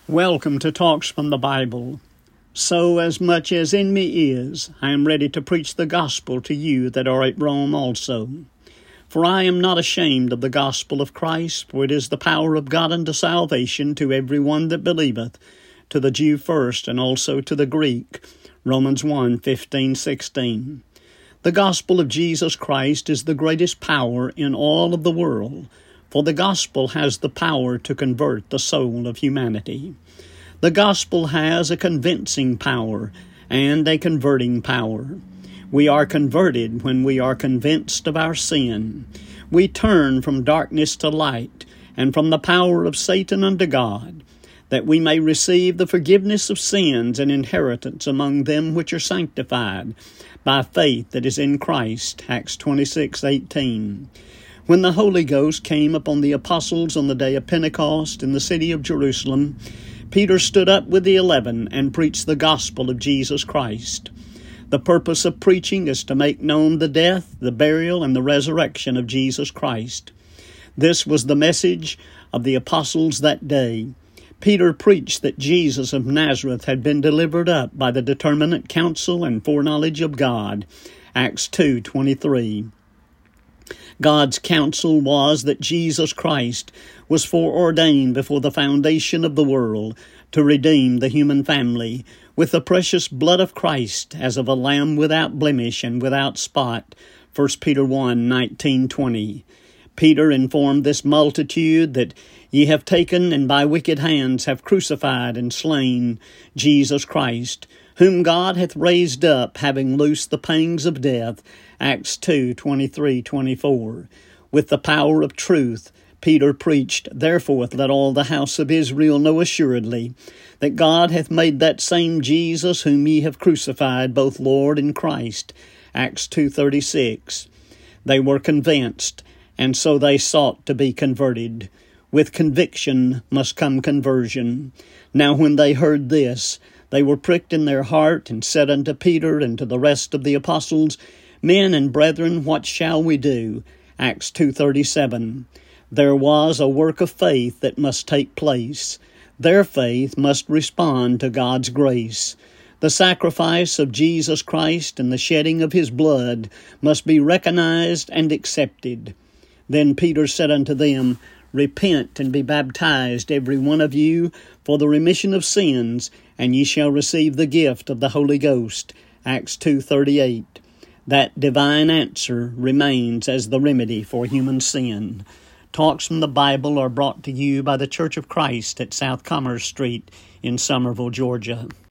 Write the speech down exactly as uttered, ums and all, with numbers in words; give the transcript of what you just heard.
Welcome to Talks from the Bible. So, as much as in me is, I am ready to preach the gospel to you that are at Rome also. For I am not ashamed of the gospel of Christ, for it is the power of God unto salvation to every one that believeth, to the Jew first, and also to the Greek. Romans one, fifteen, sixteen. The gospel of Jesus Christ is the greatest power in all of the world, for the gospel has the power to convert the soul of humanity. The gospel has a convincing power and a converting power. We are converted when we are convinced of our sin. We turn from darkness to light and from the power of Satan unto God, that we may receive the forgiveness of sins and inheritance among them which are sanctified by faith that is in Christ. Acts twenty-six, eighteen. When the Holy Ghost came upon the apostles on the day of Pentecost in the city of Jerusalem, Peter stood up with the eleven and preached the gospel of Jesus Christ. The purpose of preaching is to make known the death, the burial, and the resurrection of Jesus Christ. This was the message of the apostles that day. Peter preached that Jesus of Nazareth had been delivered up by the determinate counsel and foreknowledge of God. Acts two, twenty-three. God's counsel was that Jesus Christ was foreordained before the foundation of the world to redeem the human family with the precious blood of Christ as of a lamb without blemish and without spot. First Peter one, nineteen, twenty. Peter informed this multitude that ye have taken and by wicked hands have crucified and slain Jesus Christ, whom God hath raised up, having loosed the pangs of death. Acts two, twenty-three, twenty-four. With the power of truth, Peter preached, Therefore let all the house of Israel know assuredly that God hath made that same Jesus whom ye have crucified both Lord and Christ. Acts two, thirty-six. They were convinced, and so they sought to be converted. With conviction must come conversion. Now when they heard this, they were pricked in their heart, and said unto Peter and to the rest of the apostles, Men and brethren, what shall we do? Acts two, thirty-seven. There was a work of faith that must take place. Their faith must respond to God's grace. The sacrifice of Jesus Christ and the shedding of His blood must be recognized and accepted. Then Peter said unto them, Repent and be baptized, every one of you, for the remission of sins, and ye shall receive the gift of the Holy Ghost. Acts two, thirty-eight. That divine answer remains as the remedy for human sin. Talks from the Bible are brought to you by the Church of Christ at South Commerce Street in Summerville, Georgia.